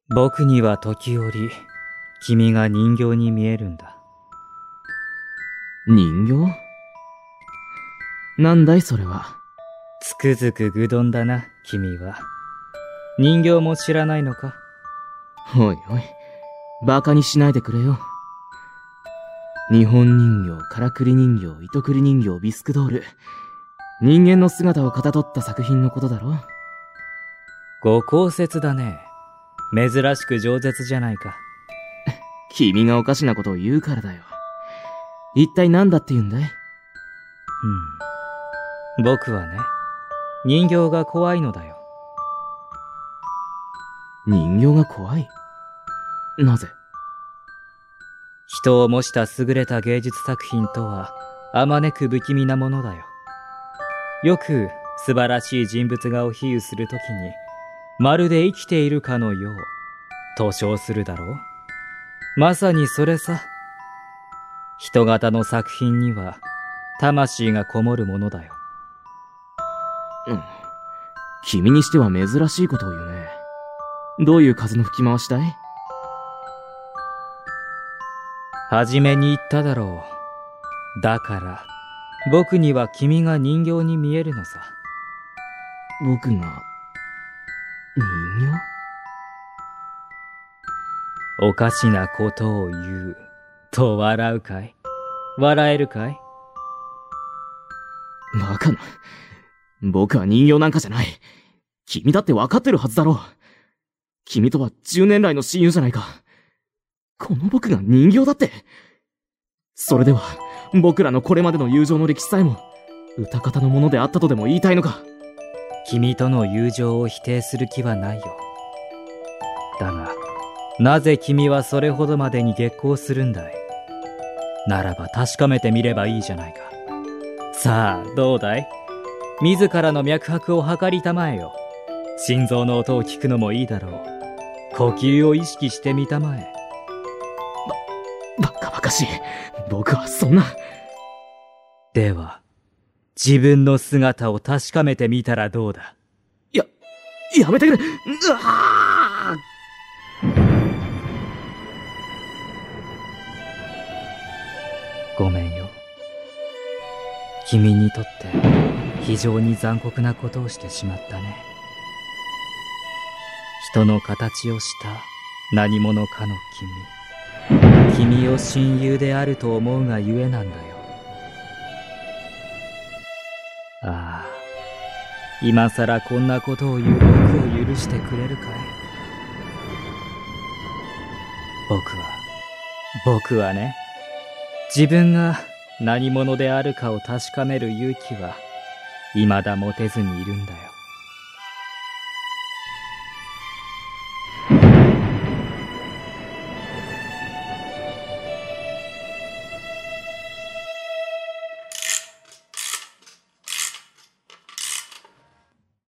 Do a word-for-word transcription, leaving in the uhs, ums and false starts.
僕には時折、君が人形に見えるんだ。 人形？なんだいそれは。 つくづく愚鈍だな、君は。人形も知らないのか？ おいおい、バカにしないでくれよ。日本人形、からくり人形、糸くり人形、ビスクドール。人間の姿をかたどった作品のことだろ？ ご高説だね。珍しく饒舌じゃないか。 君がおかしなことを言うからだよ。一体何だって言うんだい？ うん。僕はね、人形が怖いのだよ。 人形が怖い？なぜ？ 人を模した優れた芸術作品とは、あまねく不気味なものだよ。よく素晴らしい人物画を比喩するときに、まるで生きているかのよう、と称するだろう。まさにそれさ。人型の作品には、魂がこもるものだよ。 うん。君にしては珍しいことを言うね。どういう風の吹き回しだい？ はじめに言っただろう。だから、僕には君が人形に見えるのさ。 僕が、人形？ おかしなことを言う、と笑うかい？笑えるかい？ バカな。僕は人形なんかじゃない。君だってわかってるはずだろう。君とはじゅうねん来の親友じゃないか。この僕が人形だって。それでは、僕らのこれまでの友情の歴史さえも、歌方のものであったとでも言いたいのか。 君との友情を否定する気はないよ。だが、なぜ君はそれほどまでに激高するんだい？ならば確かめてみればいいじゃないか。さあ、どうだい？自らの脈拍を測りたまえよ。心臓の音を聞くのもいいだろう。呼吸を意識してみたまえ。 ば、バカバカしい。僕はそんな。 では、自分の姿を確かめてみたらどうだ？ や、やめてくれ。うわー！ ごめんよ。君にとって非常に残酷なことをしてしまったね。人の形をした何者かの君。君を親友であると思うがゆえなんだよ。ああ、今さらこんなことを言う僕を許してくれるかい？僕は、僕はね、自分が何者であるかを確かめる勇気は未だ持てずにいるんだよ。